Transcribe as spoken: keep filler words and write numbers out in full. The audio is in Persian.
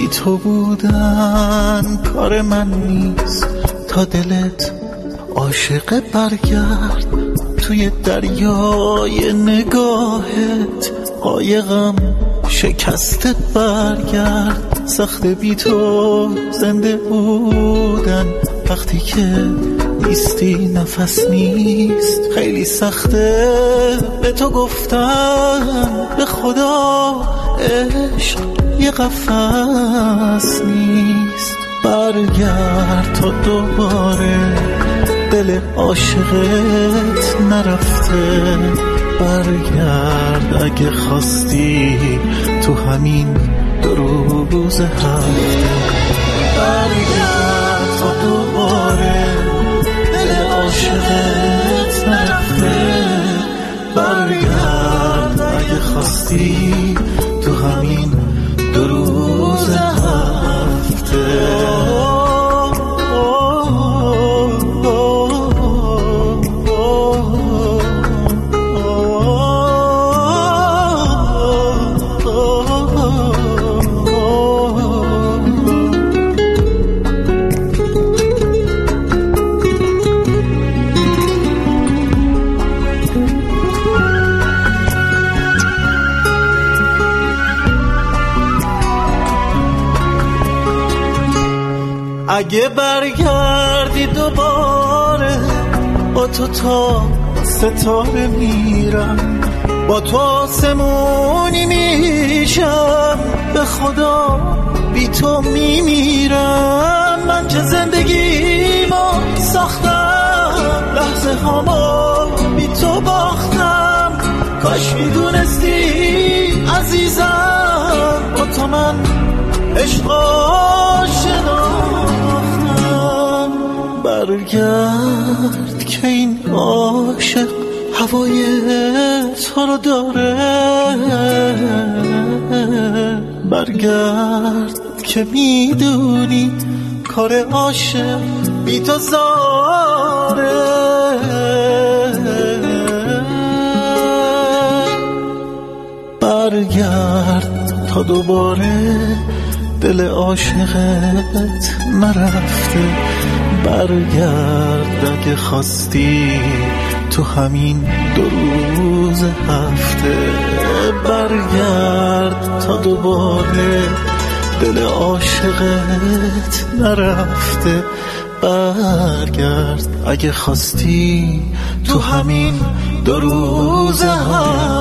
بی تو بودن کار من نیست، تا دلت عاشق برگرد توی دریای نگاهت، قایقم شکستت برگرد. سخت بی تو زنده بودن وقتی که نیستی، نفس نیست، خیلی سخته به تو گفتم به خدا عشق یه قفس نیست. برگرد تا دوباره دل عاشقت نرفته، برگرد اگه خواستی تو همین دو روز هفته. برگرد تا دوباره دل عاشقت نرفته، برگرد اگه خواستی تو همین دو روز هفته. اگه برگردی دوباره با تو تا ستاره میرم، با تو آسمونی میشم، به خدا بی تو میمیرم. من که زندگیمو ساختم، لحظه هامو بی تو باختم، کاش میدونستی عزیزم با تو من عشق شناختم. برگرد که این عاشق هوای تو رو داره، برگرد که میدونی کار عاشق بی تو زاره. برگرد تا دوباره دل عاشقت نرفته، برگرد اگه خواستی تو همین دو روز هفته. برگرد تا دوباره دل عاشقت نرفته، برگرد اگه خواستی تو همین دو روز هفته.